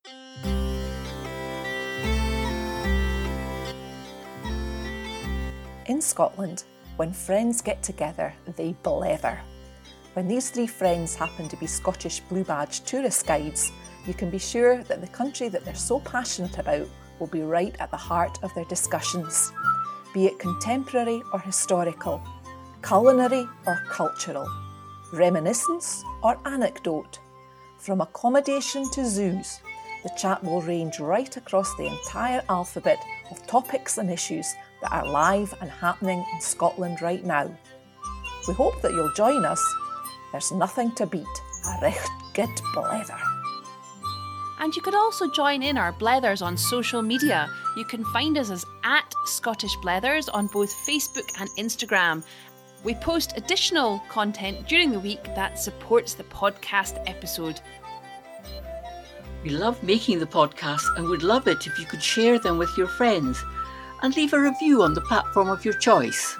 In Scotland, when friends get together, they blether. When these three friends happen to be Scottish Blue Badge tourist guides, you can be sure that the country that they're so passionate about will be right at the heart of their discussions, be it contemporary or historical, culinary or cultural, reminiscence or anecdote. From accommodation to zoos, the chat will range right across the entire alphabet of topics and issues that are live and happening in Scotland right now. We hope that you'll join us. There's nothing to beat a recht good blether. And you could also join in our blethers on social media. You can find us as @ScottishBlethers on both Facebook and Instagram. We post additional content during the week that supports the podcast episode. We love making the podcast and would love it if you could share them with your friends and leave a review on the platform of your choice.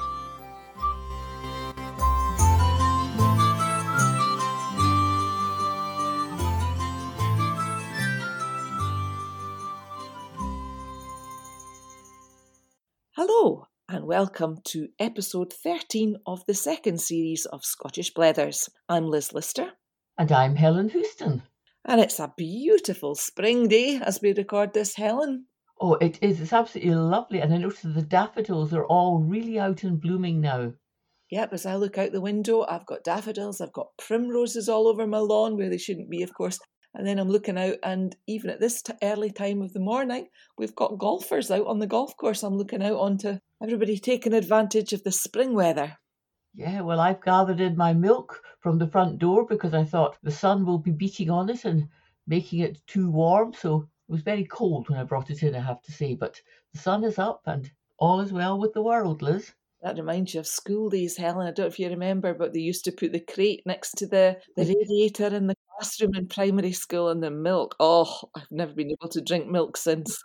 Hello and welcome to episode 13 of the second series of Scottish Blethers. I'm Liz Lister. And I'm Helen Houston. And it's a beautiful spring day as we record this, Helen. Oh, it is. It's absolutely lovely. And I noticed the daffodils are all really out and blooming now. Yep, as I look out the window, I've got daffodils, I've got primroses all over my lawn, where they shouldn't be, of course. And then I'm looking out, and even at this early time of the morning, we've got golfers out on the golf course. I'm looking out onto everybody taking advantage of the spring weather. Yeah, well, I've gathered in my milk from the front door because I thought the sun will be beating on it and making it too warm. So it was very cold when I brought it in, I have to say. But the sun is up and all is well with the world, Liz. That reminds you of school days, Helen. I don't know if you remember, but they used to put the crate next to the radiator in the classroom in primary school and the milk. Oh, I've never been able to drink milk since.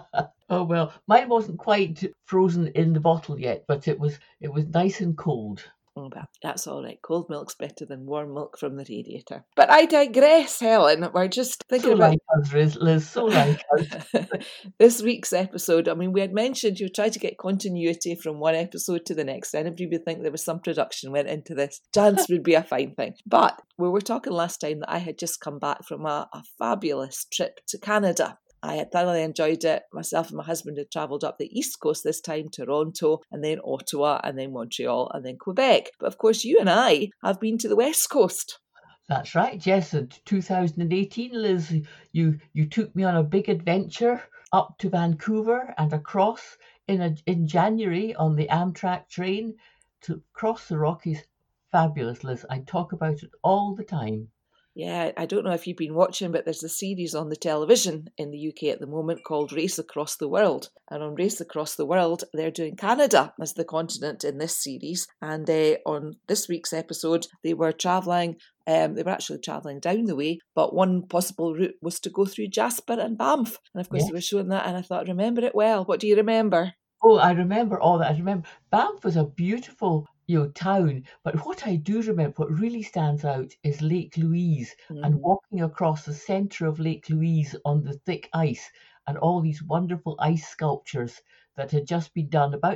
Oh, well, mine wasn't quite frozen in the bottle yet, but it was nice and cold. Oh, but that's all right. Cold milk's better than warm milk from the radiator. But I digress, Helen. We're just thinking so about... like us, Liz, so like us. This week's episode, I mean, we had mentioned you try to get continuity from one episode to the next. Anybody would think there was some production went into this. Chance would be a fine thing. But we were talking last time that I had just come back from a fabulous trip to Canada. I had thoroughly enjoyed it. Myself and my husband had travelled up the East Coast this time, Toronto, and then Ottawa, and then Montreal, and then Quebec. But of course, you and I have been to the West Coast. That's right, yes. In 2018, Liz, you took me on a big adventure up to Vancouver and across in January on the Amtrak train to cross the Rockies. Fabulous, Liz. I talk about it all the time. Yeah, I don't know if you've been watching, but there's a series on the television in the UK at the moment called Race Across the World. And on Race Across the World, they're doing Canada as the continent in this series. And on this week's episode, they were travelling, they were actually travelling down the way, but one possible route was to go through Jasper and Banff. And of course, They were showing that, and I thought, remember it well. What do you remember? Oh, I remember all that. I remember Banff was a beautiful town, but what I do remember, what really stands out is Lake Louise and walking across the centre of Lake Louise on the thick ice and all these wonderful ice sculptures that had just been done about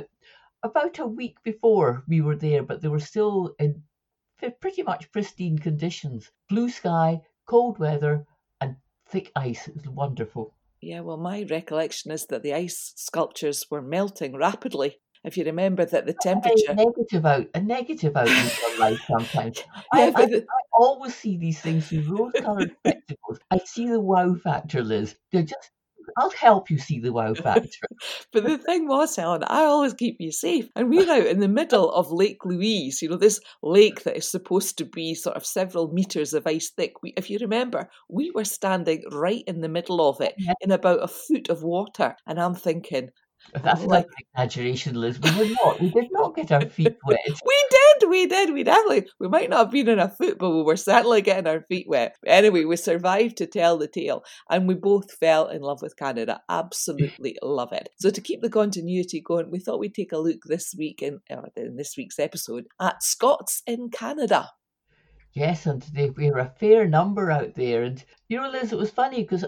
a week before we were there, but they were still in pretty much pristine conditions. Blue sky, cold weather and thick ice. It was wonderful. Yeah, well, my recollection is that the ice sculptures were melting rapidly. If you remember that the temperature... A negative out in your life sometimes. I always see these things through rose-coloured spectacles. I see the wow factor, Liz. I'll help you see the wow factor. But the thing was, Helen, I always keep you safe. And we're out in the middle of Lake Louise, this lake that is supposed to be sort of several metres of ice thick. If you remember, we were standing right in the middle of it in about a foot of water. And I'm thinking... That's like an exaggeration, Liz. We did not get our feet wet. We definitely. We might not have been in a foot, but we were certainly getting our feet wet. But anyway, we survived to tell the tale, and we both fell in love with Canada. Absolutely love it. So to keep the continuity going, we thought we'd take a look this week in this week's episode at Scots in Canada. Yes, and they were a fair number out there. And Liz, it was funny because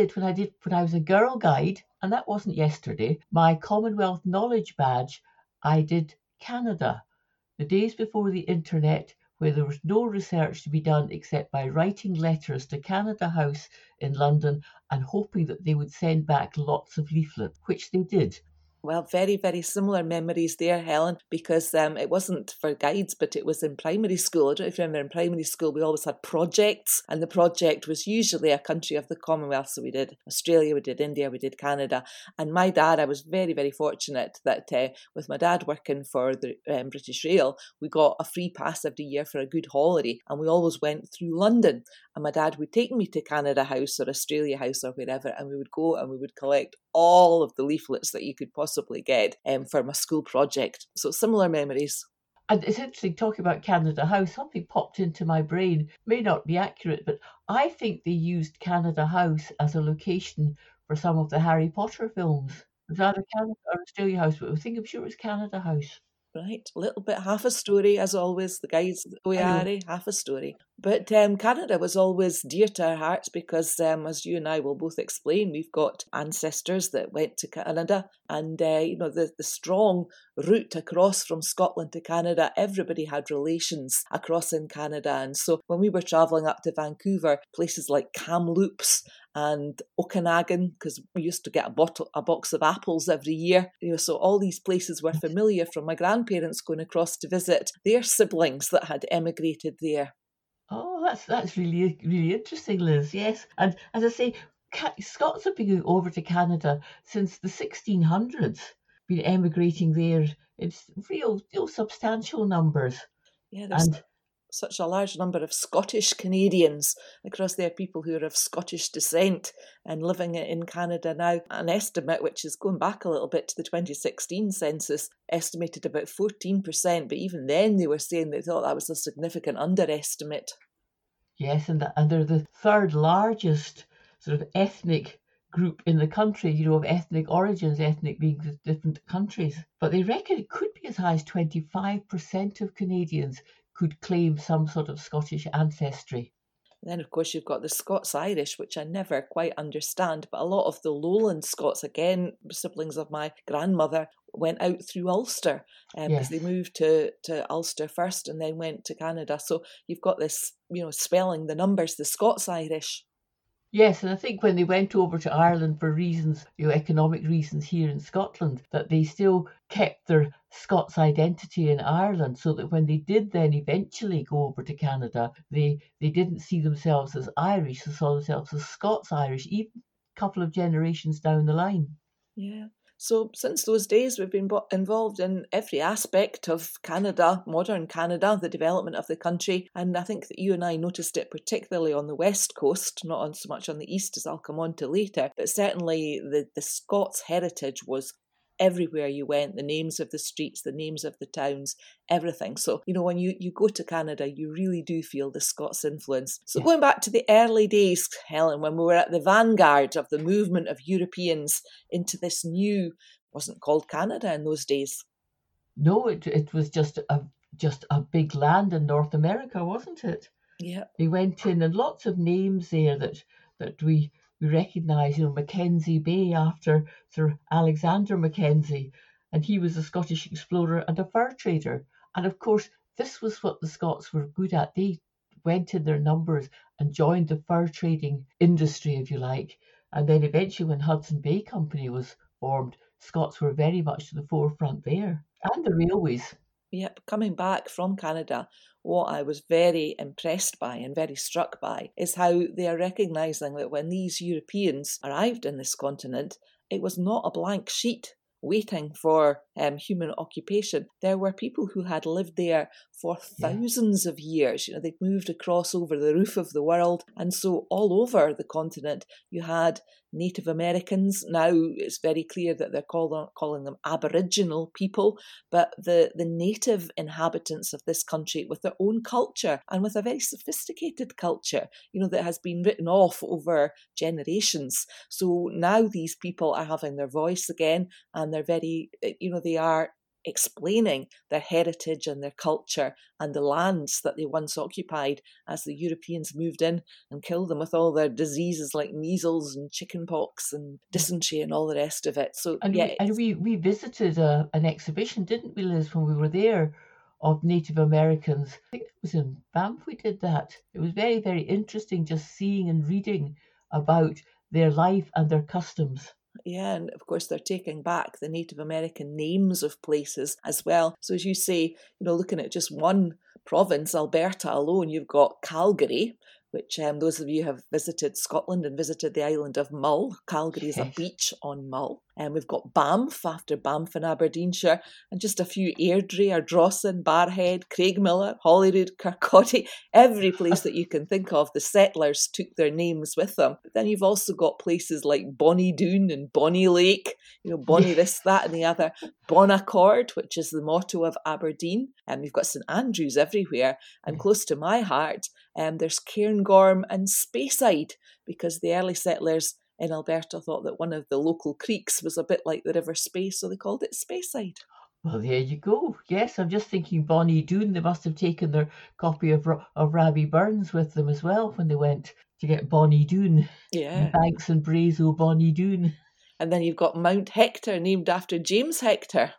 when I was a Girl Guide, and that wasn't yesterday, my Commonwealth Knowledge Badge, I did Canada. The days before the internet, where there was no research to be done except by writing letters to Canada House in London and hoping that they would send back lots of leaflets, which they did. Well, very, very similar memories there, Helen, because it wasn't for guides, but it was in primary school. I don't know if you remember, in primary school, we always had projects, and the project was usually a country of the Commonwealth. So we did Australia, we did India, we did Canada. And my dad, I was very, very fortunate that with my dad working for the British Rail, we got a free pass every year for a good holiday. And we always went through London. And my dad would take me to Canada House or Australia House or wherever, and we would go and we would collect all of the leaflets that you could possibly get for my school project. So similar memories. And it's interesting talking about Canada House. Something popped into my brain, may not be accurate, but I think they used Canada House as a location for some of the Harry Potter films. It was either Canada or Australia House, but I'm sure it was Canada House. Right, a little bit, half a story, as always. The guys, Harry, half a story. But Canada was always dear to our hearts because, as you and I will both explain, we've got ancestors that went to Canada. And, the strong route across from Scotland to Canada, everybody had relations across in Canada. And so when we were travelling up to Vancouver, places like Kamloops and Okanagan, because we used to get a box of apples every year. So all these places were familiar from my grandparents going across to visit their siblings that had emigrated there. Oh, that's really, really interesting, Liz. Yes. And as I say, Scots have been going over to Canada since the 1600s, been emigrating there. It's real substantial numbers. Yeah, there's such a large number of Scottish Canadians across there, people who are of Scottish descent and living in Canada now. An estimate, which is going back a little bit to the 2016 census, estimated about 14%, but even then they were saying they thought that was a significant underestimate. Yes, and they're the third largest sort of ethnic group in the country, of ethnic origins, ethnic being different countries. But they reckon it could be as high as 25% of Canadians could claim some sort of Scottish ancestry. And then, of course, you've got the Scots-Irish, which I never quite understand, but a lot of the lowland Scots, again, siblings of my grandmother, went out through Ulster because they moved to Ulster first and then went to Canada. So you've got this, spelling the numbers, the Scots-Irish. Yes, and I think when they went over to Ireland for reasons, economic reasons here in Scotland, that they still kept their Scots identity in Ireland, so that when they did then eventually go over to Canada, they didn't see themselves as Irish, they saw themselves as Scots-Irish, even a couple of generations down the line. Yeah. So since those days, we've been involved in every aspect of Canada, modern Canada, the development of the country. And I think that you and I noticed it particularly on the west coast, not so much on the east, as I'll come on to later. But certainly the Scots heritage was everywhere you went, the names of the streets, the names of the towns, everything. So, when you go to Canada, you really do feel the Scots influence. So going back to the early days, Helen, when we were at the vanguard of the movement of Europeans into this new, wasn't called Canada in those days. No, it was just a big land in North America, wasn't it? Yeah. They went in, and lots of names there that we recognise, Mackenzie Bay after Sir Alexander Mackenzie, and he was a Scottish explorer and a fur trader. And of course, this was what the Scots were good at. They went in their numbers and joined the fur trading industry, if you like. And then eventually when Hudson Bay Company was formed, Scots were very much to the forefront there. And the railways. Yep, coming back from Canada, what I was very impressed by and very struck by is how they are recognising that when these Europeans arrived in this continent, it was not a blank sheet waiting for human occupation. There were people who had lived there for thousands of years. They'd moved across over the roof of the world. And so all over the continent, you had Native Americans. Now it's very clear that they're calling them Aboriginal people, but the native inhabitants of this country with their own culture and with a very sophisticated culture, that has been written off over generations. So now these people are having their voice again, and they're very, they are explaining their heritage and their culture and the lands that they once occupied as the Europeans moved in and killed them with all their diseases like measles and chickenpox and dysentery and all the rest of it. So we visited an exhibition, didn't we, Liz, when we were there, of Native Americans. I think it was in Banff we did that. It was very, very interesting just seeing and reading about their life and their customs. Yeah, and of course they're taking back the Native American names of places as well. So as you say, looking at just one province, Alberta alone, you've got Calgary, which those of you who have visited Scotland and visited the island of Mull. Calgary is a beach on Mull. And we've got Banff, after Banff in Aberdeenshire, and just a few Airdrie, Ardrossan, Barrhead, Craigmillar, Holyrood, Kirkcaldy, every place that you can think of. The settlers took their names with them. But then you've also got places like Bonnie Doon and Bonnie Lake, Bonnie this, that and the other. Bon Accord, which is the motto of Aberdeen. And you've got St Andrews everywhere. And close to my heart, there's Cairngorm and Speyside, because the early settlers in Alberta thought that one of the local creeks was a bit like the River Spey, so they called it Speyside. Well, there you go. Yes, I'm just thinking Bonnie Doon, they must have taken their copy of Rabbie Burns with them as well when they went to get Bonnie Doon. Yeah. Banks and Braes o' Bonnie Doon. And then you've got Mount Hector, named after James Hector.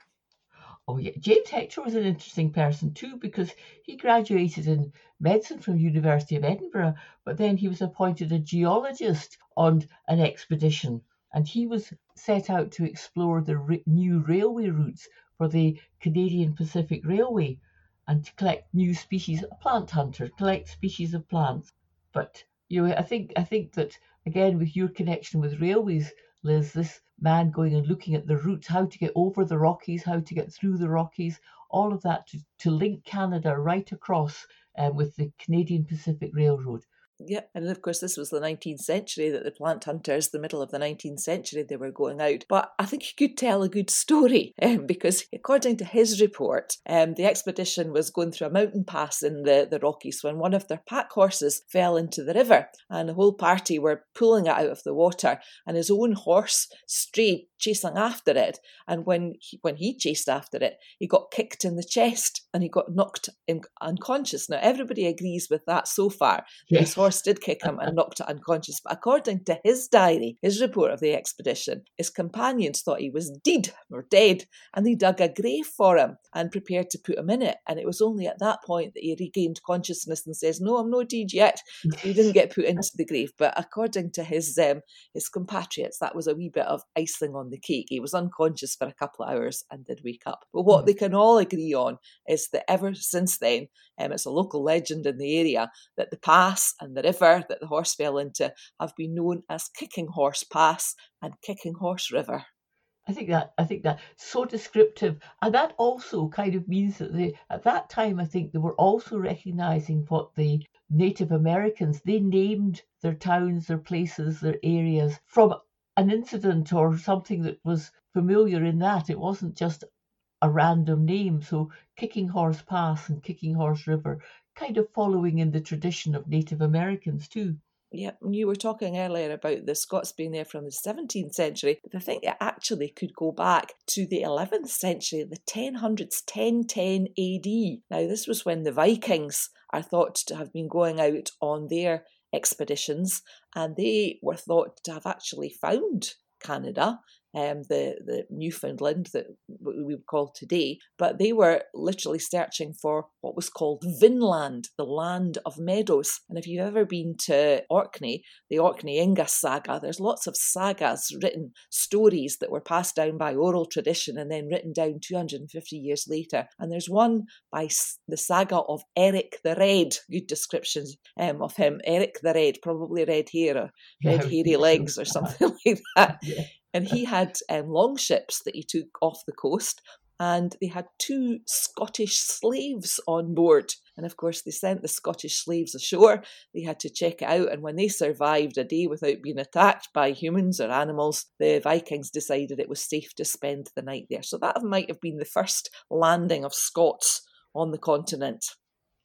Oh yeah, James Hector was an interesting person too, because he graduated in medicine from University of Edinburgh, but then he was appointed a geologist on an expedition, and he was set out to explore the new railway routes for the Canadian Pacific Railway and to collect new species, a plant hunter, collect species of plants. But I think that again, with your connection with railways, Liz, this man going and looking at the routes, how to get over the Rockies, how to get through the Rockies, all of that to link Canada right across with the Canadian Pacific Railroad. Yeah, and of course this was the 19th century, that the plant hunters, the middle of the 19th century, they were going out. But I think he could tell a good story because according to his report, the expedition was going through a mountain pass in the Rockies when one of their pack horses fell into the river, and the whole party were pulling it out of the water, and his own horse strayed chasing after it. And when he chased after it, he got kicked in the chest and he got knocked unconscious. Now everybody agrees with that so far. Yes. His horse did kick him and knocked it unconscious. But according to his diary, his report of the expedition, his companions thought he was dead, and they dug a grave for him and prepared to put him in it. And it was only at that point that he regained consciousness and says, "No, I'm not dead yet." He didn't get put into the grave. But according to his compatriots, that was a wee bit of icing on the cake. He was unconscious for a couple of hours and did wake up. But what they can all agree on is that ever since then, it's a local legend in the area that the pass and the river that the horse fell into have been known as Kicking Horse Pass and Kicking Horse River. I think that so descriptive, and that also kind of means that at that time, I think they were also recognizing what the Native Americans, they named their towns, their places, their areas from an incident or something that was familiar in that. It wasn't just a random name. So Kicking Horse Pass and Kicking Horse River, kind of following in the tradition of Native Americans too. Yeah, you were talking earlier about the Scots being there from the 17th century, but I think it actually could go back to the 11th century, the 1000s, 1010 AD. Now, this was when the Vikings are thought to have been going out on their expeditions, and they were thought to have actually found Canada, the Newfoundland that we would call today, but they were literally searching for what was called Vinland, the land of meadows. And if you've ever been to Orkney, the Orkney Inga saga, there's lots of sagas, written stories that were passed down by oral tradition and then written down 250 years later. And there's one by the saga of Eric the Red, good descriptions of him, Eric the Red, probably red hair or red hairy legs or something like that. Yeah. And he had long ships that he took off the coast, and they had 2 Scottish slaves on board. And of course, they sent the Scottish slaves ashore. They had to check it out, and when they survived a day without being attacked by humans or animals, the Vikings decided it was safe to spend the night there. So that might have been the first landing of Scots on the continent.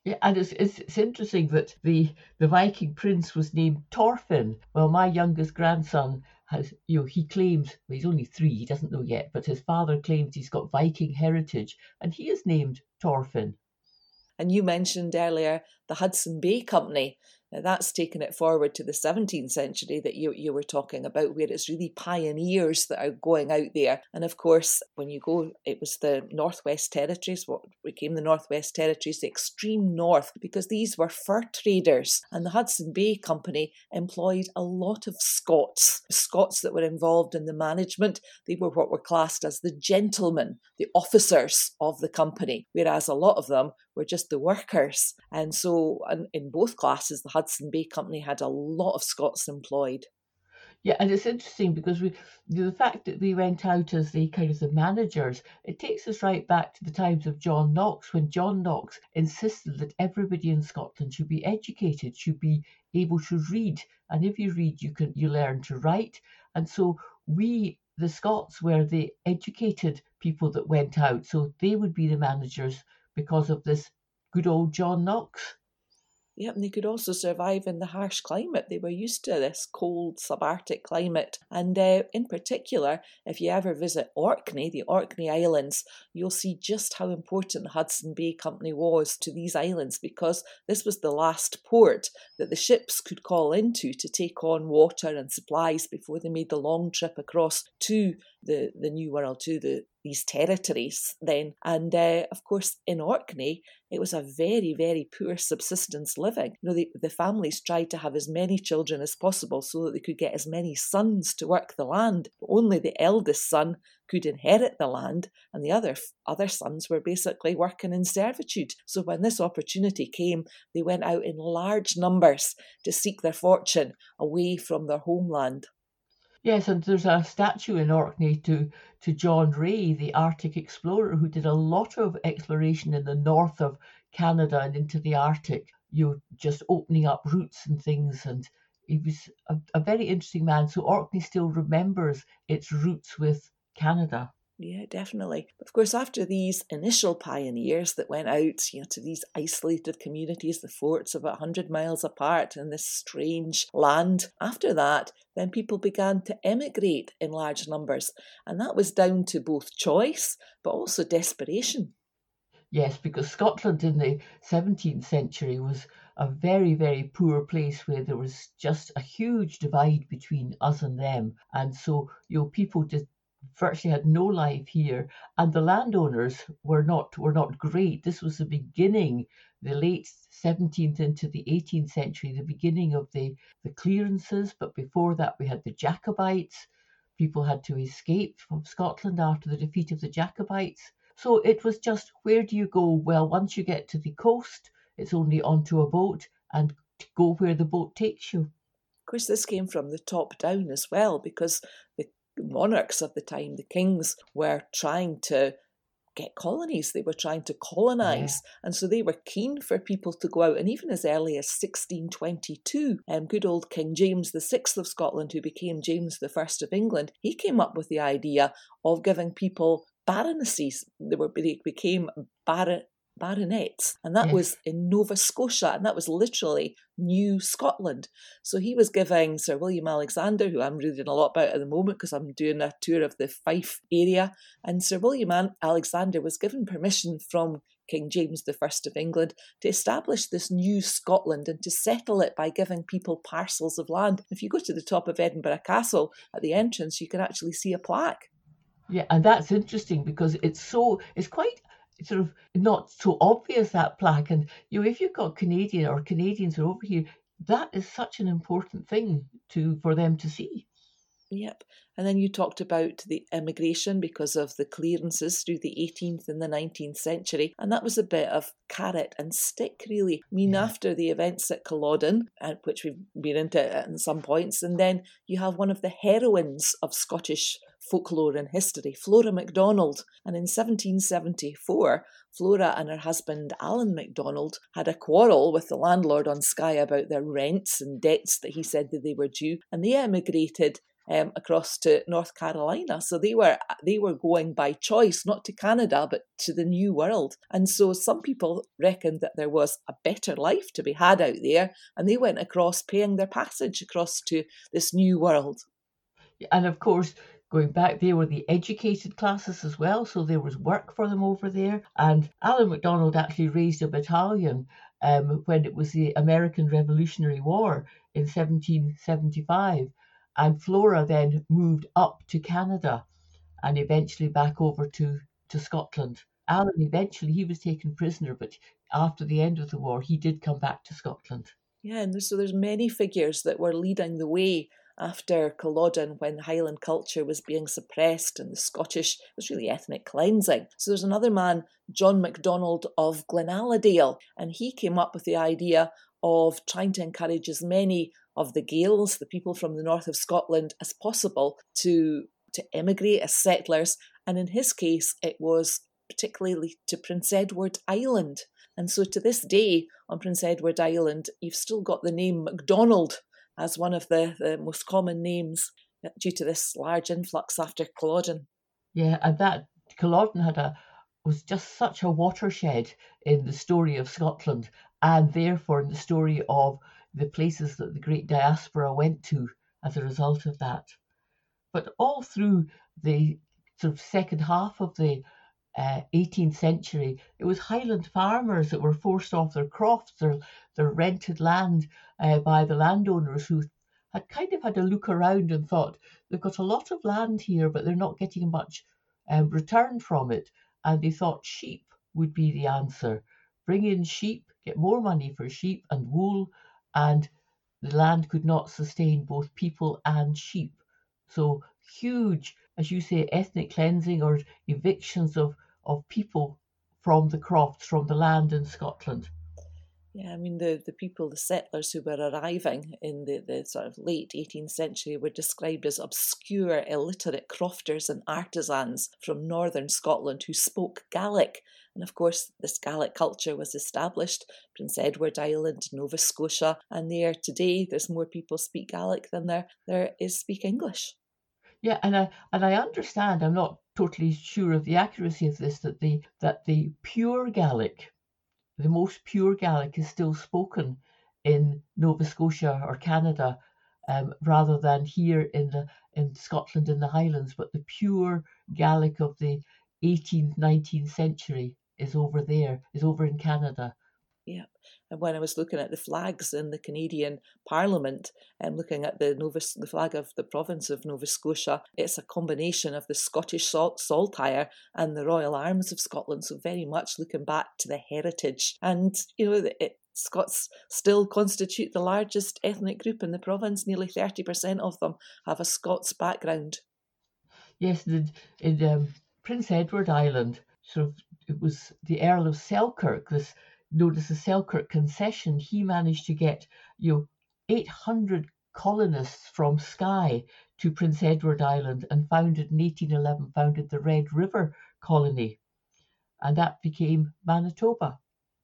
Yeah, and it's interesting that the Viking prince was named Thorfinn. Well, my youngest grandson has, he claims, well, he's only 3, he doesn't know yet, but his father claims he's got Viking heritage, and he is named Thorfinn. And you mentioned earlier the Hudson Bay Company. Now that's taken it forward to the 17th century that you were talking about, where it's really pioneers that are going out there. And of course, when you go, it was the Northwest Territories, what became the Northwest Territories, the extreme north, because these were fur traders. And the Hudson Bay Company employed a lot of Scots that were involved in the management. They were what were classed as the gentlemen, the officers of the company, whereas a lot of them were just the workers. And so in both classes, the Hudson Bay Company had a lot of Scots employed. Yeah, and it's interesting because the fact that they went out as the kind of the managers, it takes us right back to the times of John Knox, when John Knox insisted that everybody in Scotland should be educated, should be able to read, and if you read, you learn to write. And so we, the Scots, were the educated people that went out, so they would be the managers because of this good old John Knox. Yep, and they could also survive in the harsh climate. They were used to this cold subarctic climate. And in particular, if you ever visit Orkney, the Orkney Islands, you'll see just how important the Hudson Bay Company was to these islands, because this was the last port that the ships could call into to take on water and supplies before they made the long trip across to the New World, to these territories then. And of course, in Orkney, it was a very, very poor subsistence living. The families tried to have as many children as possible so that they could get as many sons to work the land. But only the eldest son could inherit the land, and the other sons were basically working in servitude. So when this opportunity came, they went out in large numbers to seek their fortune away from their homeland. Yes, and there's a statue in Orkney to John Rae, the Arctic explorer, who did a lot of exploration in the north of Canada and into the Arctic, just opening up routes and things. And he was a very interesting man. So Orkney still remembers its roots with Canada. Yeah, definitely. Of course, after these initial pioneers that went out, to these isolated communities, the forts about 100 miles apart in this strange land, after that, then people began to emigrate in large numbers. And that was down to both choice, but also desperation. Yes, because Scotland in the 17th century was a very, very poor place where there was just a huge divide between us and them. And so, people just virtually had no life here, and the landowners were not great. This was the beginning, the late 17th into the 18th century, the beginning of the clearances. But before that, we had the Jacobites. People had to escape from Scotland after the defeat of the Jacobites. So it was just, where do you go? Well, once you get to the coast, it's only onto a boat and go where the boat takes you. Of course, this came from the top down as well, because the monarchs of the time, the kings, were trying to get colonies. They were trying to colonise. Yeah. And so they were keen for people to go out. And even as early as 1622, good old King James VI of Scotland, who became James I of England, he came up with the idea of giving people baronetcies. They became baronets, and that was in Nova Scotia, and that was literally New Scotland. So he was giving Sir William Alexander, who I'm reading a lot about at the moment because I'm doing a tour of the Fife area, and Sir William Alexander was given permission from King James I of England to establish this new Scotland and to settle it by giving people parcels of land. If you go to the top of Edinburgh Castle, at the entrance, you can actually see a plaque. Yeah, and that's interesting because it's quite sort of not so obvious, that plaque. And if you've got Canadians are over here, that is such an important thing for them to see. Yep. And then you talked about the immigration because of the clearances through the 18th and the 19th century. And that was a bit of carrot and stick, really. I mean, after the events at Culloden, which we've been into at some points, and then you have one of the heroines of Scottish folklore and history, Flora MacDonald. And in 1774, Flora and her husband, Alan MacDonald, had a quarrel with the landlord on Skye about their rents and debts that he said that they were due, and they emigrated across to North Carolina. So they were going by choice, not to Canada, but to the New World. And so some people reckoned that there was a better life to be had out there, and they went across paying their passage across to this New World. And of course, going back, they were the educated classes as well, so there was work for them over there. And Alan MacDonald actually raised a battalion when it was the American Revolutionary War in 1775. And Flora then moved up to Canada and eventually back over to Scotland. Alan eventually, he was taken prisoner, but after the end of the war, he did come back to Scotland. Yeah, and so there's many figures that were leading the way after Culloden, when Highland culture was being suppressed and the Scottish was really ethnic cleansing. So there's another man, John MacDonald of Glenaladale, and he came up with the idea of trying to encourage as many of the Gaels, the people from the north of Scotland, as possible to emigrate as settlers. And in his case, it was particularly to Prince Edward Island. And so to this day, on Prince Edward Island, you've still got the name MacDonald as one of the most common names due to this large influx after Culloden. Yeah, and that Culloden was just such a watershed in the story of Scotland, and therefore in the story of the places that the great diaspora went to as a result of that. But all through the sort of second half of the 18th century, it was Highland farmers that were forced off their crofts, their rented land by the landowners, who had kind of had a look around and thought, they've got a lot of land here, but they're not getting much return from it. And they thought sheep would be the answer. Bring in sheep, get more money for sheep and wool, and the land could not sustain both people and sheep. So huge, as you say, ethnic cleansing or evictions of people from the crofts, from the land in Scotland. Yeah, I mean, the people, the settlers who were arriving in the sort of late 18th century were described as obscure, illiterate crofters and artisans from northern Scotland who spoke Gaelic. And of course, this Gaelic culture was established, Prince Edward Island, Nova Scotia, and there today there's more people speak Gaelic than there is speak English. Yeah, and I understand, I'm not totally sure of the accuracy of this, that the pure Gaelic, the most pure Gaelic, is still spoken in Nova Scotia or Canada, rather than here in Scotland in the Highlands. But the pure Gaelic of the 18th, 19th century is over in Canada. Yeah, and when I was looking at the flags in the Canadian Parliament and looking at the flag of the province of Nova Scotia, it's a combination of the Scottish saltire and the Royal Arms of Scotland, so very much looking back to the heritage. And, Scots still constitute the largest ethnic group in the province. Nearly 30% of them have a Scots background. Yes, in Prince Edward Island, it was the Earl of Selkirk, this known as the Selkirk Concession. He managed to get 800 colonists from Skye to Prince Edward Island, and in 1811 founded the Red River Colony, and that became Manitoba.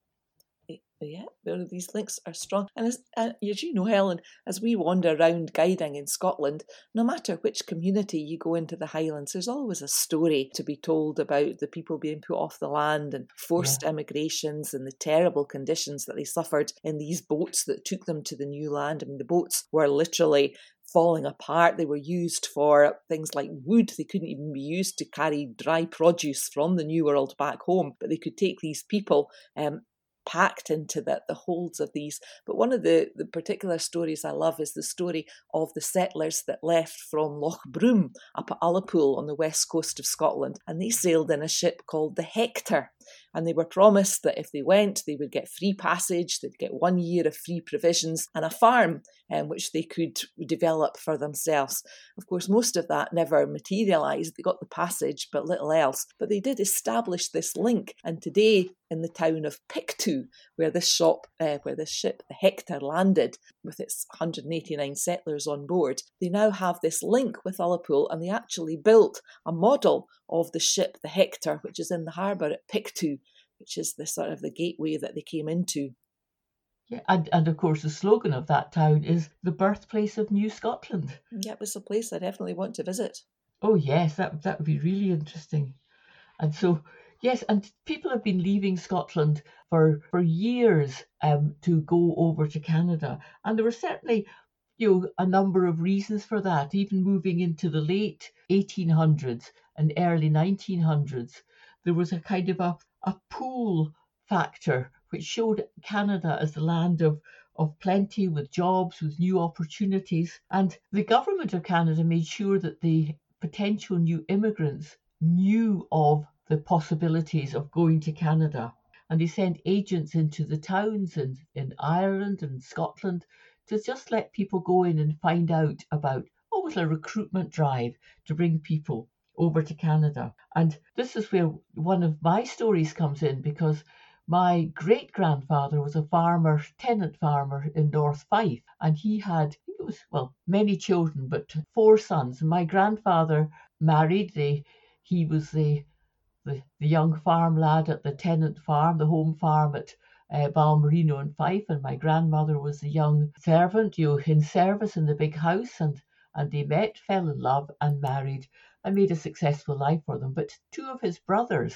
Yeah, these links are strong. And as you know, Helen, as we wander around guiding in Scotland, no matter which community you go into the Highlands, there's always a story to be told about the people being put off the land and forced emigrations and the terrible conditions that they suffered in these boats that took them to the new land. I mean, the boats were literally falling apart. They were used for things like wood. They couldn't even be used to carry dry produce from the New World back home, but they could take these people packed into the holds of these. But one of the particular stories I love is the story of the settlers that left from Loch Broom up at Ullapool on the west coast of Scotland, and they sailed in a ship called the Hector. And they were promised that if they went, they would get free passage, they'd get 1 year of free provisions and a farm which they could develop for themselves. Of course, most of that never materialised. They got the passage, but little else. But they did establish this link. And today, in the town of Pictou, where this ship, the Hector, landed with its 189 settlers on board, they now have this link with Ullapool, and they actually built a model of the ship, the Hector, which is in the harbour at Pictou, which is the sort of the gateway that they came into. Yeah, and of course the slogan of that town is the birthplace of New Scotland. Yeah, it was a place I definitely want to visit. Oh yes, that would be really interesting. And so, yes, and people have been leaving Scotland for years to go over to Canada. And there were certainly, a number of reasons for that, even moving into the late 1800s and early 1900s. There was a kind of a pull factor which showed Canada as the land of plenty, with jobs, with new opportunities. And the government of Canada made sure that the potential new immigrants knew of the possibilities of going to Canada. And they sent agents into the towns in Ireland and Scotland to just let people go in and find out about almost a recruitment drive to bring people over to Canada. And this is where one of my stories comes in, because my great-grandfather was a farmer, tenant farmer in North Fife, and he had, I think it was, well, many children, but 4 sons. And my grandfather married, he was the young farm lad at the tenant farm, the home farm at Balmerino in Fife, and my grandmother was the young servant, in service in the big house, and they met, fell in love, and married, and made a successful life for them. But 2 of his brothers,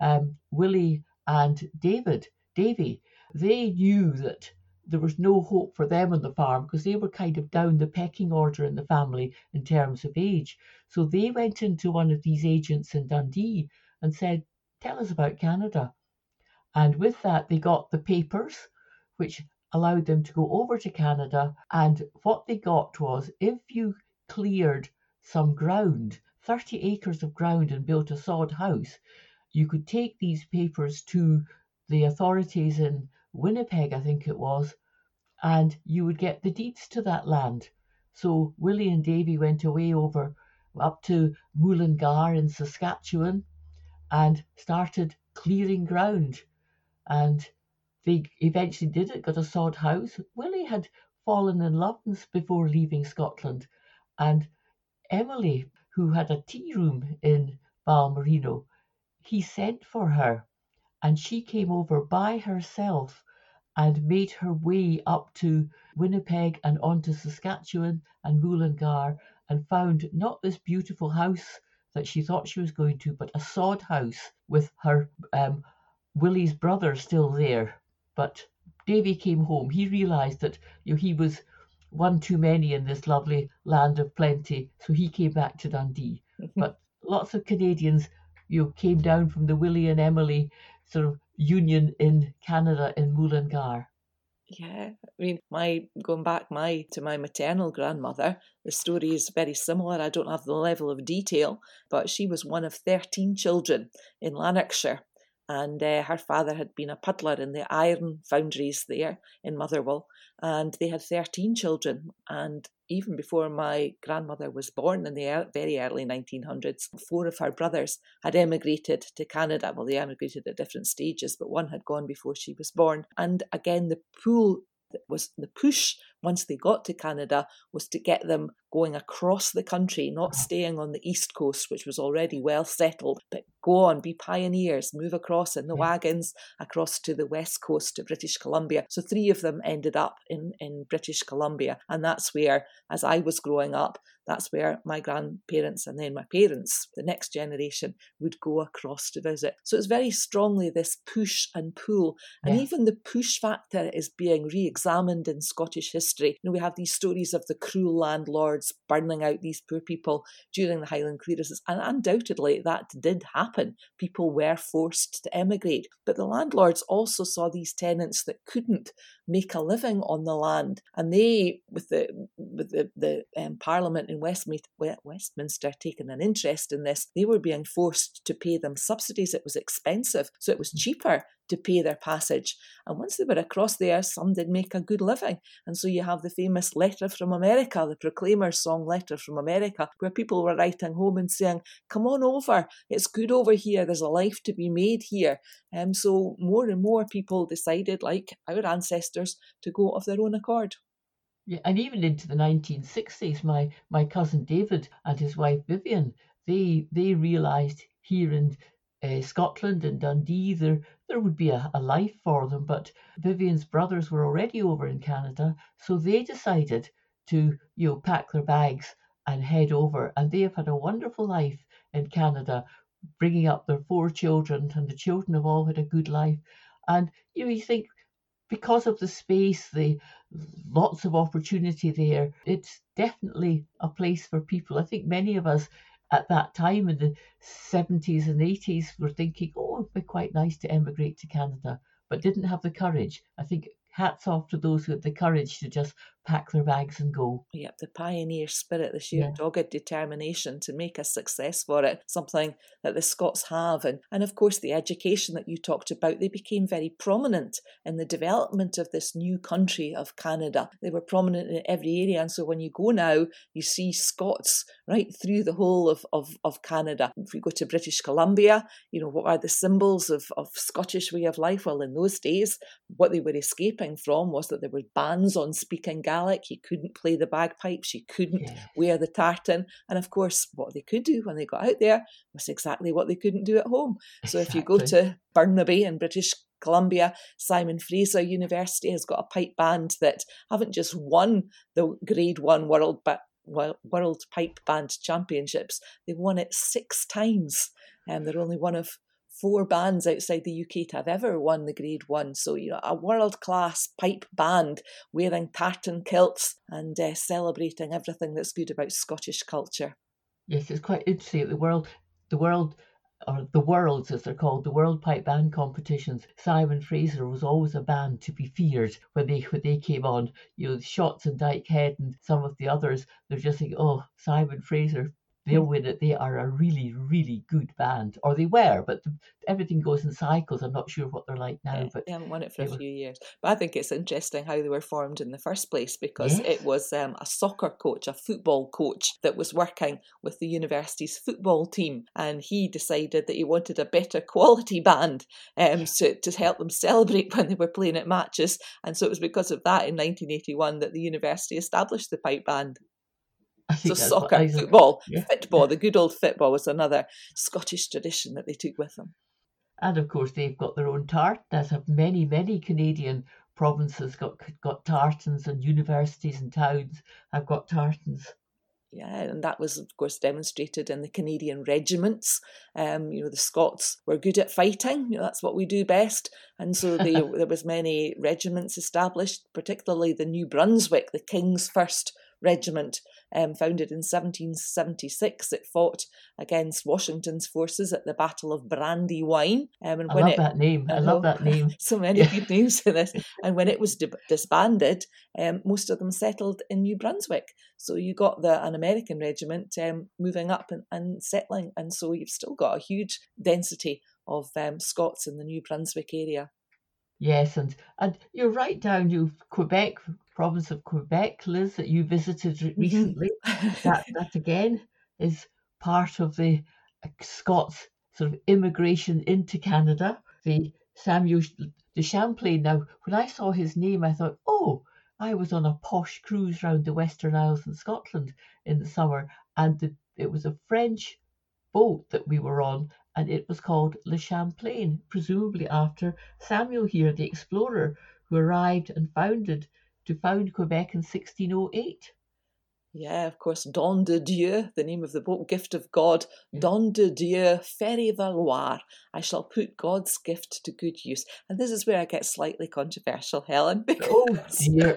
Willie and Davy, they knew that there was no hope for them on the farm, because they were kind of down the pecking order in the family in terms of age. So they went into one of these agents in Dundee and said, "Tell us about Canada." And with that, they got the papers, which allowed them to go over to Canada. And what they got was, if you cleared some ground, 30 acres of ground, and built a sod house, you could take these papers to the authorities in Winnipeg, I think it was, and you would get the deeds to that land. So Willie and Davy went away over up to Mullingar in Saskatchewan and started clearing ground. And they eventually did it, got a sod house. Willie had fallen in love before leaving Scotland. And Emily, who had a tea room in Balmerino, he sent for her, and she came over by herself and made her way up to Winnipeg and onto Saskatchewan and Mullingar, and found not this beautiful house that she thought she was going to, but a sod house with her Willie's brother still there. But Davy came home. He realised that he was one too many in this lovely land of plenty, so he came back to Dundee. But lots of Canadians came down from the Willie and Emily sort of union in Canada in Mullingar. Yeah, I mean, going back to my maternal grandmother, the story is very similar. I don't have the level of detail, but she was one of 13 children in Lanarkshire, and her father had been a puddler in the iron foundries there in Motherwell, and they had 13 children. And even before my grandmother was born in the very early 1900s, 4 of her brothers had emigrated to Canada. Well, they emigrated at different stages, but one had gone before she was born. And again, the push once they got to Canada was to get them going across the country, not staying on the East Coast, which was already well settled, but go on, be pioneers, move across in the wagons across to the West Coast, to British Columbia. So 3 of them ended up in British Columbia. And that's where, as I was growing up, that's where my grandparents and then my parents, the next generation, would go across to visit. So it's very strongly this push and pull. And even the push factor is being re-examined in Scottish history. We have these stories of the cruel landlords burning out these poor people during the Highland clearances. And undoubtedly that did happen. People were forced to emigrate. But the landlords also saw these tenants that couldn't make a living on the land. And they, with the Parliament in Westminster taking an interest in this, they were being forced to pay them subsidies. It was expensive, so it was cheaper to pay their passage. And once they were across there, some did make a good living. And so you have the famous Letter from America, the Proclaimers song Letter from America, where people were writing home and saying, "Come on over, it's good over here, there's a life to be made here." And so more and more people decided, like our ancestors, to go of their own accord. Yeah, and even into the 1960s, my cousin David and his wife Vivian, they realised here in Scotland and Dundee, there would be a life for them. But Vivian's brothers were already over in Canada, so they decided to, pack their bags and head over. And they have had a wonderful life in Canada, bringing up their 4 children, and the children have all had a good life. And you think, because of the space, the lots of opportunity there, it's definitely a place for people. I think many of us at that time in the 70s and 80s were thinking, oh, it'd be quite nice to emigrate to Canada, but didn't have the courage. I think hats off to those who had the courage to just pack their bags and go. Yep, the pioneer spirit, the sheer dogged determination to make a success for it, something that the Scots have. And of course, the education that you talked about, they became very prominent in the development of this new country of Canada. They were prominent in every area. And so when you go now, you see Scots right through the whole of Canada. If we go to British Columbia, what are the symbols of Scottish way of life? Well, in those days, what they were escaping from was that there were bans on speaking Gaelic. You couldn't play the bagpipes, you couldn't wear the tartan. And of course, what they could do when they got out there was exactly what they couldn't do at home. So if you go to Burnaby in British Columbia, Simon Fraser University has got a pipe band that haven't just won the Grade 1 World Pipe Band Championships, they've won it 6 times. They're only one of 4 bands outside the UK to have ever won the Grade 1. So, a world-class pipe band wearing tartan kilts and celebrating everything that's good about Scottish culture. Yes, it's quite interesting. The Worlds, as they're called, the World Pipe Band competitions, Simon Fraser was always a band to be feared when they came on. Shotts and Dykehead and some of the others, they're just like, oh, Simon Fraser, they'll win it. They are a really, really good band. Or they were, but everything goes in cycles. I'm not sure what they're like now. But they haven't won it for a few years. But I think it's interesting how they were formed in the first place, because it was a soccer coach, a football coach, that was working with the university's football team. And he decided that he wanted a better quality band to help them celebrate when they were playing at matches. And so it was because of that in 1981 that the university established the pipe band. So soccer, football, the good old football was another Scottish tradition that they took with them. And of course, they've got their own tartan, as have many, many Canadian provinces got tartans, and universities and towns have got tartans. Yeah, and that was, of course, demonstrated in the Canadian regiments. The Scots were good at fighting. That's what we do best. And so there was many regiments established, particularly the New Brunswick, the King's First Regiment, founded in 1776. It fought against Washington's forces at the Battle of Brandywine. I love that name. So many good names in this. And when it was disbanded, most of them settled in New Brunswick. So you got an American regiment moving up and settling. And so you've still got a huge density of Scots in the New Brunswick area. Yes, and you're right down Quebec, province of Quebec, Liz, that you visited recently. that again is part of the Scots sort of immigration into Canada. The Samuel de Champlain. Now, when I saw his name, I thought, oh, I was on a posh cruise round the Western Isles in Scotland in the summer, and it was a French boat that we were on, and it was called Le Champlain, presumably after Samuel here, the explorer, who arrived and found Quebec in 1608. Yeah, of course, Don de Dieu, the name of the boat, Gift of God. Don de Dieu, Ferry Valoir. I shall put God's gift to good use. And this is where I get slightly controversial, Helen. Oh dear.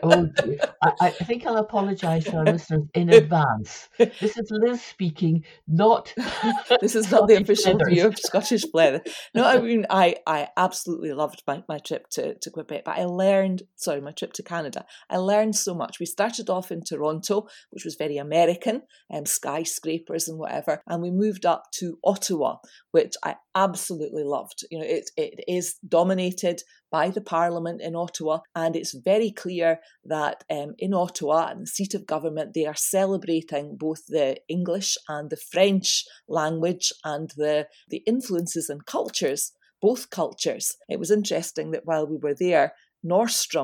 I think I'll apologise to our listeners in advance. This is Liz speaking, not... This is not the official view of Scottish Blether. No, I mean, I absolutely loved my trip to Quebec, but my trip to Canada. I learned so much. We started off in Toronto, which was very American, skyscrapers and whatever. And we moved up to Ottawa, which I absolutely loved. It is dominated by the Parliament in Ottawa, and it's very clear that in Ottawa, and the seat of government, they are celebrating both the English and the French language and the influences and cultures, both cultures. It was interesting that while we were there, Nordstrom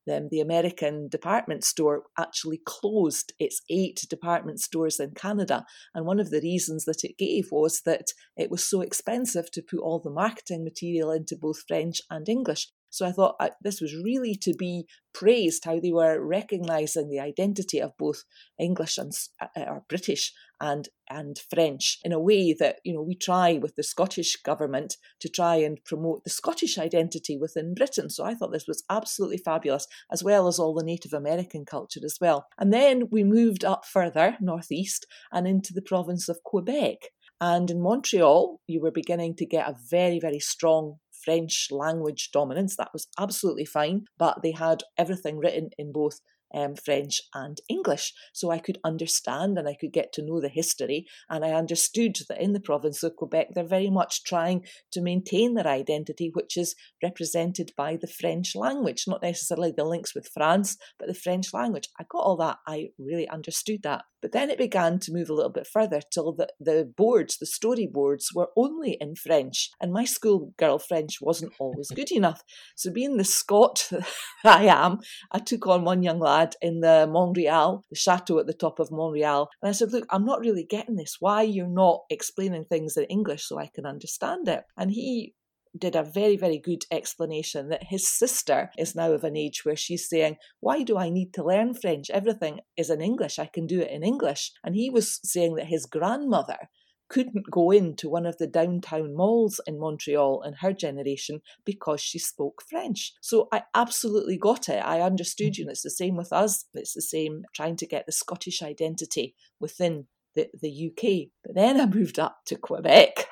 the American department store actually closed its 8 department stores in Canada. And one of the reasons that it gave was that it was so expensive to put all the marketing material into both French and English. So I thought this was really to be praised, how they were recognising the identity of both English and or British and French in a way that, we try with the Scottish government to try and promote the Scottish identity within Britain. So I thought this was absolutely fabulous, as well as all the Native American culture as well. And then we moved up further northeast and into the province of Quebec. And in Montreal, you were beginning to get a very, very strong French language dominance. That was absolutely fine, but they had everything written in both French and English. So I could understand and I could get to know the history. And I understood that in the province of Quebec, they're very much trying to maintain their identity, which is represented by the French language, not necessarily the links with France, but the French language. I got all that. I really understood that. But then it began to move a little bit further till the boards, the storyboards, were only in French. And my schoolgirl French wasn't always good enough. So being the Scot I am, I took on one young lad in the Montreal, the chateau at the top of Montreal. And I said, look, I'm not really getting this. Why you're not explaining things in English so I can understand it? And he did a very, very good explanation that his sister is now of an age where she's saying, why do I need to learn French? Everything is in English. I can do it in English. And he was saying that his grandmother couldn't go into one of the downtown malls in Montreal in her generation because she spoke French. So I absolutely got it. I understood you. And it's the same with us. It's the same trying to get the Scottish identity within the UK. But then I moved up to Quebec.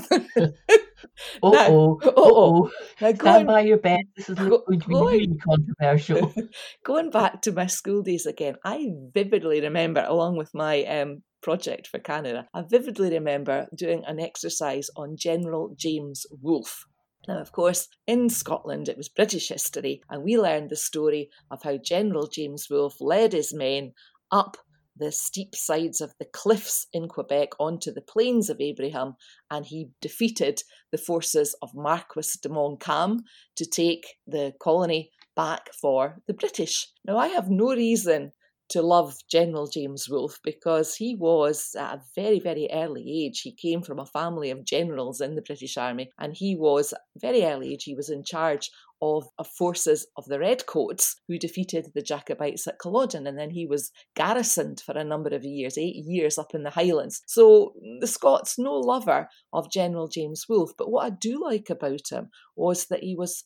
Stand by your bed. This is going to be really controversial. Going back to my school days again, I vividly remember, along with my project for Canada, I vividly remember doing an exercise on General James Wolfe. Now, of course, in Scotland, it was British history, and we learned the story of how General James Wolfe led his men up the steep sides of the cliffs in Quebec onto the plains of Abraham, and he defeated the forces of Marquis de Montcalm to take the colony back for the British. Now, I have no reason to love General James Wolfe because he was at a very, very early age. He came from a family of generals in the British Army, and he was, very early age, he was in charge of forces of the Redcoats who defeated the Jacobites at Culloden, and then he was garrisoned for a number of years, 8 years up in the Highlands. So the Scots, no lover of General James Wolfe, but what I do like about him was that he was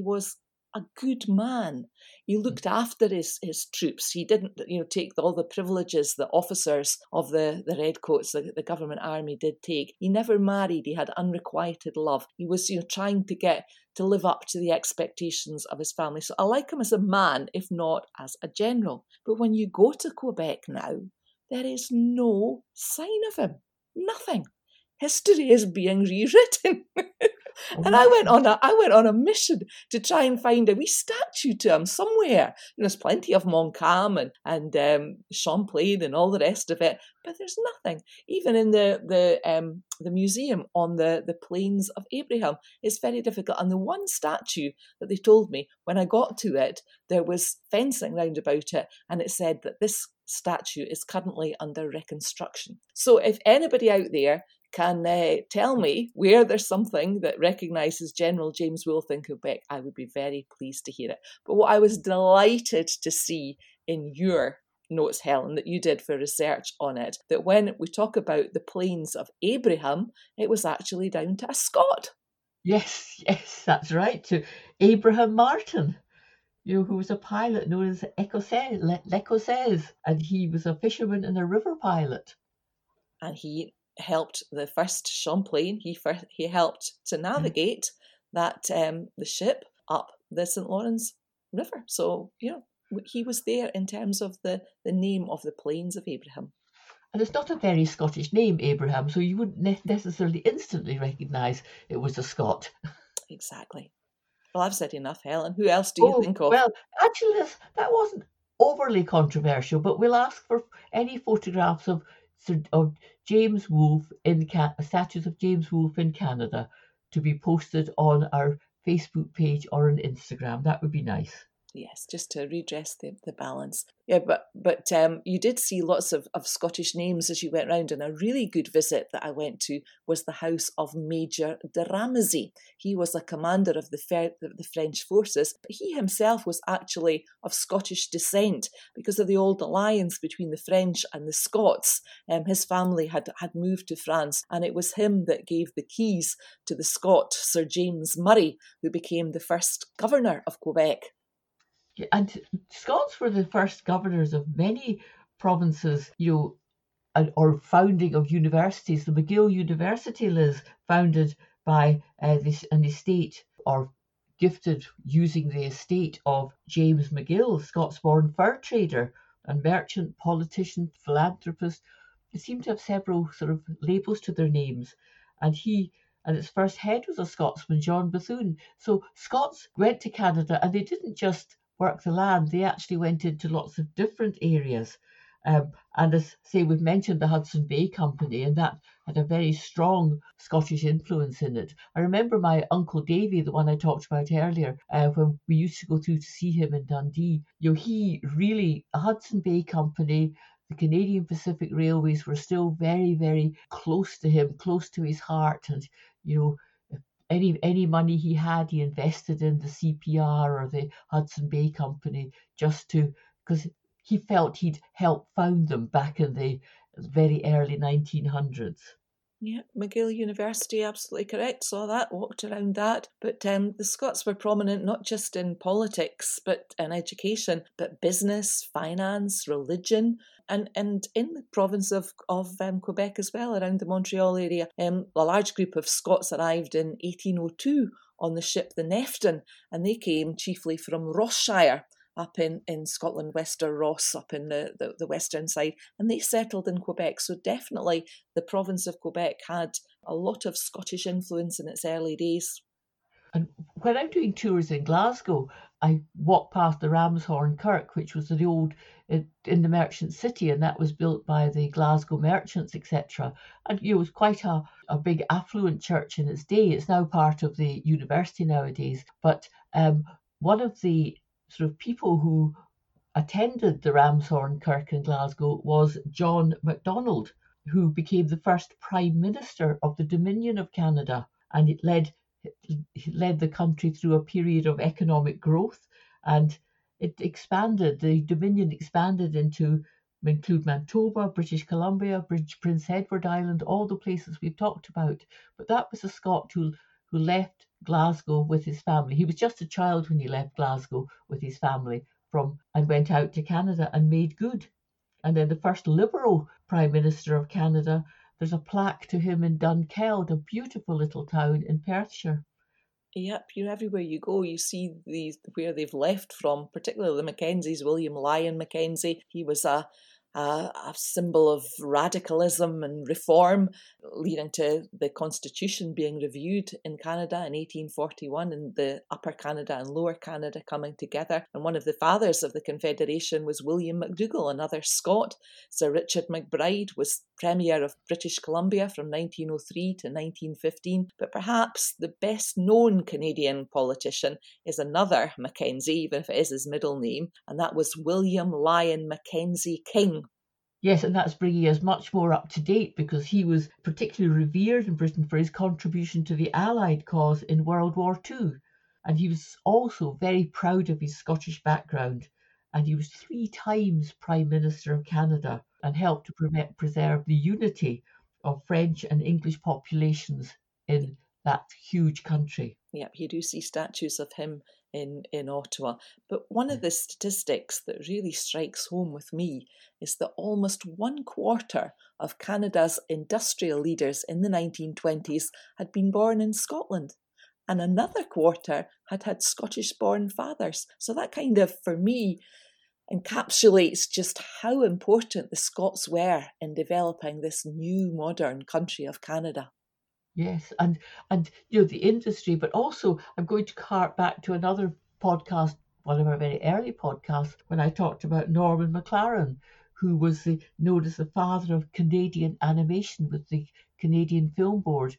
a good man. He looked after his troops. He didn't, take all the privileges that officers of the Redcoats, the government army, did take. He never married. He had unrequited love. He was, trying to live up to the expectations of his family. So I like him as a man, if not as a general. But when you go to Quebec now, there is no sign of him. Nothing. History is being rewritten. And I went on a mission to try and find a wee statue to him somewhere. There's plenty of Montcalm and Champlain and all the rest of it, but there's nothing. Even in the museum on the plains of Abraham, it's very difficult. And the one statue that they told me, when I got to it, there was fencing round about it, and it said that this statue is currently under reconstruction. So if anybody out there can tell me where there's something that recognises General James Wolfe in Quebec, I would be very pleased to hear it. But what I was delighted to see in your notes, Helen, that you did for research on it, that when we talk about the plains of Abraham, it was actually down to a Scot. Yes, that's right, to Abraham Martin, who was a pilot known as L'Écossaise, and he was a fisherman and a river pilot. And he helped the first Champlain. He helped to navigate that the ship up the St. Lawrence River. So he was there in terms of the name of the plains of Abraham. And it's not a very Scottish name, Abraham, so you wouldn't necessarily instantly recognise it was a Scot. Exactly. Well, I've said enough, Helen. Who else do you think of? Well, actually, that wasn't overly controversial, but we'll ask for any photographs of James Wolfe statues of James Wolfe in Canada to be posted on our Facebook page or on Instagram. That would be nice. Yes, just to redress the balance. Yeah, but you did see lots of Scottish names as you went round, and a really good visit that I went to was the house of Major de Ramsay. He was a commander of the French forces, but he himself was actually of Scottish descent because of the old alliance between the French and the Scots. His family had moved to France, and it was him that gave the keys to the Scot, Sir James Murray, who became the first governor of Quebec. And Scots were the first governors of many provinces, or founding of universities. The McGill University, Liz, founded by an estate, or gifted using the estate of James McGill, Scots-born fur trader and merchant, politician, philanthropist. They seem to have several sort of labels to their names. And its first head was a Scotsman, John Bethune. So Scots went to Canada, and they didn't just work the land, they actually went into lots of different areas. And as say, we've mentioned the Hudson Bay Company, and that had a very strong Scottish influence in it. I remember my Uncle Davy, the one I talked about earlier, when we used to go through to see him in Dundee. He really, the Hudson Bay Company, the Canadian Pacific Railways were still very, very close to him, close to his heart. And, any money he had, he invested in the CPR or the Hudson Bay Company, because he felt he'd helped found them back in the very early 1900s. Yeah, McGill University, absolutely correct. Saw that, walked around that. But the Scots were prominent not just in politics, but in education, but business, finance, religion, and in the province of Quebec as well, around the Montreal area. A large group of Scots arrived in 1802 on the ship the Nefton, and they came chiefly from Ross-shire, up in Scotland, Wester Ross, up in the western side, and they settled in Quebec. So definitely the province of Quebec had a lot of Scottish influence in its early days. And when I'm doing tours in Glasgow, I walk past the Ramshorn Kirk, which was the old in the merchant city, and that was built by the Glasgow merchants, etc. And it was quite a big affluent church in its day. It's now part of the university nowadays. But one of the sort of people who attended the Ramshorn Kirk in Glasgow was John Macdonald, who became the first Prime Minister of the Dominion of Canada, and it led the country through a period of economic growth, and the Dominion expanded to include Manitoba, British Columbia, Prince Edward Island, all the places we've talked about. But that was a Scot who left Glasgow with his family. He was just a child when he left Glasgow with his family and went out to Canada and made good. And then the first Liberal Prime Minister of Canada, there's a plaque to him in Dunkeld, a beautiful little town in Perthshire. Yep, everywhere you go, you see where they've left from, particularly the Mackenzies. William Lyon Mackenzie, he was a symbol of radicalism and reform, leading to the Constitution being reviewed in Canada in 1841, and the Upper Canada and Lower Canada coming together. And one of the fathers of the Confederation was William McDougall, another Scot. Sir Richard McBride was Premier of British Columbia from 1903 to 1915. But perhaps the best known Canadian politician is another Mackenzie, even if it is his middle name, and that was William Lyon Mackenzie King. Yes, and that's bringing us much more up to date, because he was particularly revered in Britain for his contribution to the Allied cause in World War II. And he was also very proud of his Scottish background. And he was 3 times Prime Minister of Canada and helped to preserve the unity of French and English populations in that huge country. Yeah, you do see statues of him in Ottawa. But one of the statistics that really strikes home with me is that almost 1/4 of Canada's industrial leaders in the 1920s had been born in Scotland, and another quarter had Scottish-born fathers. So that kind of, for me, encapsulates just how important the Scots were in developing this new modern country of Canada. Yes, and the industry, but also I'm going to hark back to another podcast, one of our very early podcasts, when I talked about Norman McLaren, who was known as the father of Canadian animation with the Canadian Film Board.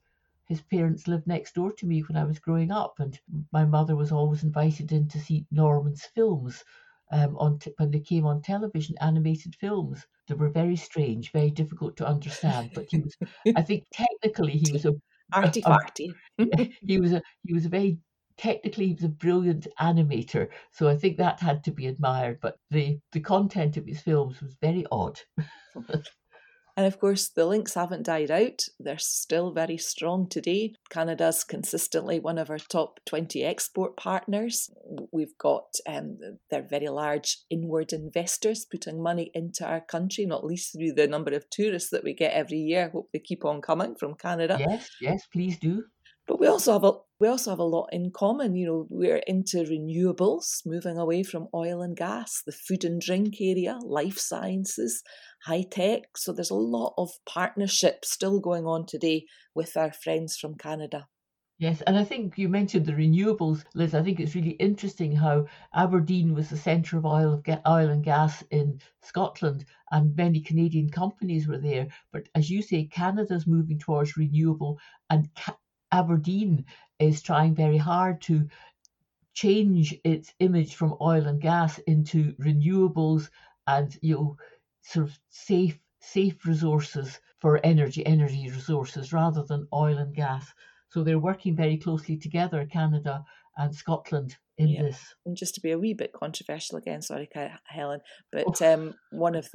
his parents lived next door to me when I was growing up, and my mother was always invited in to see Norman's films when they came on television, animated films. They were very strange, very difficult to understand. But he was, I think, technically he was arty-farty. he was a very technically he was a brilliant animator. So I think that had to be admired. But the content of his films was very odd. And of course, the links haven't died out. They're still very strong today. Canada's consistently one of our top 20 export partners. We've got they're very large inward investors putting money into our country, not least through the number of tourists that we get every year. Hope they keep on coming from Canada. Yes, please do. But we also have a lot in common. You know, we're into renewables, moving away from oil and gas, the food and drink area, life sciences, high tech. So there's a lot of partnership still going on today with our friends from Canada. Yes, and I think you mentioned the renewables, Liz. I think it's really interesting how Aberdeen was the centre of oil and gas in Scotland, and many Canadian companies were there. But as you say, Canada's moving towards renewable, and Aberdeen is trying very hard to change its image from oil and gas into renewables and, you know, sort of safe resources for energy resources rather than oil and gas. So they're working very closely together, Canada and Scotland, in this. And just to be a wee bit controversial again, sorry, Helen, but one of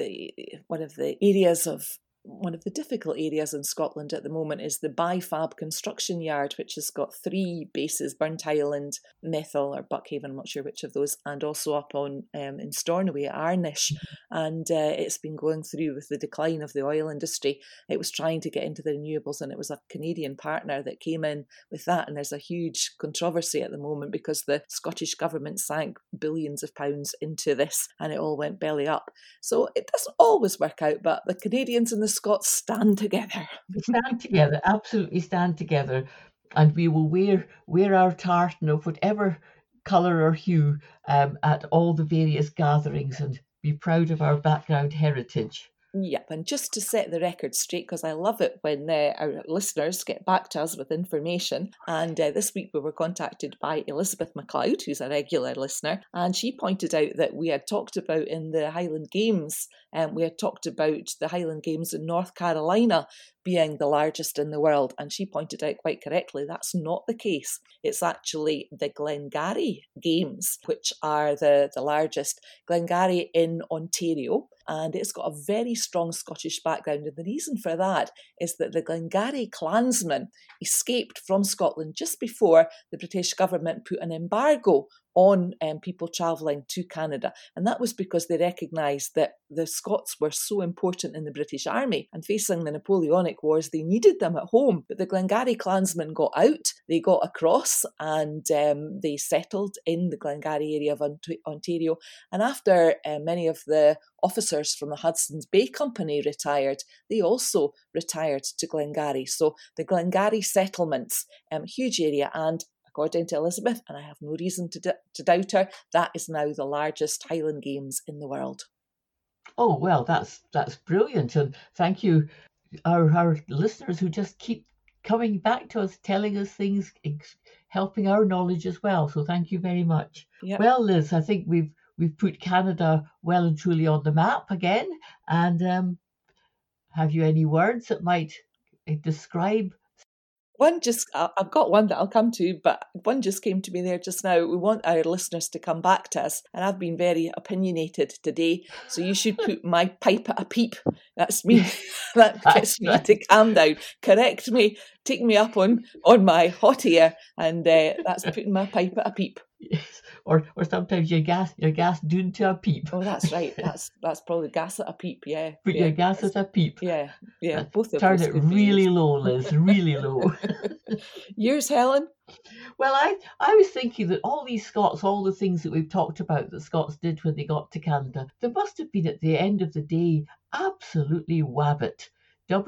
the difficult areas in Scotland at the moment is the Bifab construction yard, which has got 3 bases: Burnt Island, Methil or Buckhaven, I'm not sure which of those, and also up on in Stornoway at Arnish. And it's been going through with the decline of the oil industry. It was trying to get into the renewables, and it was a Canadian partner that came in with that. And there's a huge controversy at the moment because the Scottish government sank billions of pounds into this, and it all went belly up. So it doesn't always work out, but the Canadians and the Scots stand together. We stand together, absolutely stand together, and we will wear our tartan of whatever colour or hue at all the various gatherings and be proud of our background heritage. Yep, and just to set the record straight, because I love it when our listeners get back to us with information, and this week we were contacted by Elizabeth MacLeod, who's a regular listener, and she pointed out that we had talked about in the Highland Games, we had talked about the Highland Games in North Carolina being the largest in the world, and she pointed out quite correctly that's not the case. It's actually the Glengarry Games, which are the largest. Glengarry in Ontario, and it's got a very strong Scottish background, and the reason for that is that the Glengarry clansmen escaped from Scotland just before the British government put an embargo on people travelling to Canada. And that was because they recognised that the Scots were so important in the British Army, and facing the Napoleonic Wars, they needed them at home. But the Glengarry clansmen got out, they got across, and they settled in the Glengarry area of Ontario. And after many of the officers from the Hudson's Bay Company retired, they also retired to Glengarry. So the Glengarry settlements, huge area, and according to Elizabeth, and I have no reason to doubt her, that is now the largest Highland Games in the world. Oh, well, that's brilliant. And thank you, our listeners who just keep coming back to us, telling us things, helping our knowledge as well. So thank you very much. Yep. Well, Liz, I think we've put Canada well and truly on the map again. And have you any words that might describe? I've got one that I'll come to, but one just came to me there just now. We want our listeners to come back to us, and I've been very opinionated today, so you should put my pipe at a peep. That's me. That gets me to calm down. Correct me, take me up on my hot air, and that's putting my pipe at a peep. Yes. Or sometimes your gas down to a peep. Oh, that's right. That's probably gas at a peep. Yeah. Put your gas at a peep. Yeah. Both of turn it really low, Liz. Really low. Yours, Helen? Well, I was thinking that all these Scots, all the things that we've talked about that Scots did when they got to Canada, they must have been at the end of the day absolutely wabbit.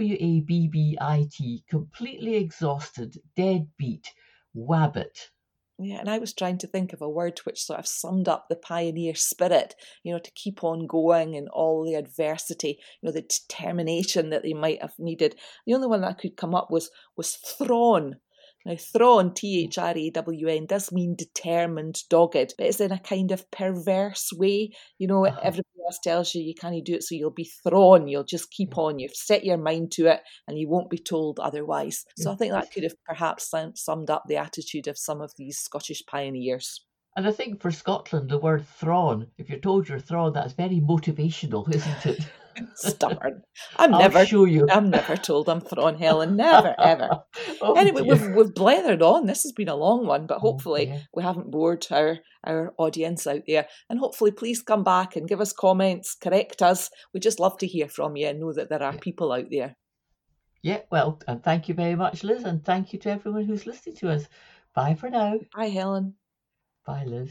WABBIT, completely exhausted, dead beat, wabbit. Yeah, and I was trying to think of a word which sort of summed up the pioneer spirit, to keep on going in all the adversity, the determination that they might have needed. The only one that I could come up was thrawn. Now, thrawn, Thrawn, does mean determined, dogged, but it's in a kind of perverse way. Everybody else tells you can't do it, so you'll be thrawn. You'll just keep on. You've set your mind to it, and you won't be told otherwise. So I think that could have perhaps summed up the attitude of some of these Scottish pioneers. And I think for Scotland, the word thrawn, if you're told you're thrawn, that's very motivational, isn't it? Stubborn. I'll show you. I'm never told I'm thrawn, Helen. Never, ever. Anyway, we've blathered on. This has been a long one, but hopefully we haven't bored our audience out there. And hopefully please come back and give us comments, correct us. We just love to hear from you and know that there are people out there. Yeah, well, and thank you very much, Liz, and thank you to everyone who's listening to us. Bye for now. Bye, Helen. Bye, Liz.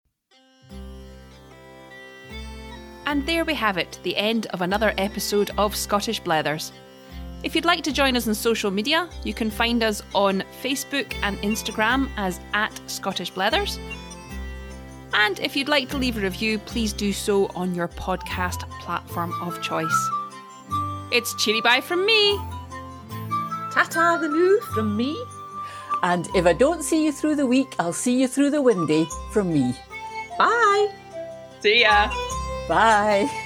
And there we have it, the end of another episode of Scottish Blethers. If you'd like to join us on social media, you can find us on Facebook and Instagram as @ScottishBlethers. And if you'd like to leave a review, please do so on your podcast platform of choice. It's cheery bye from me. Ta-ta the loo from me. And if I don't see you through the week, I'll see you through the windy from me. Bye. See ya. Bye.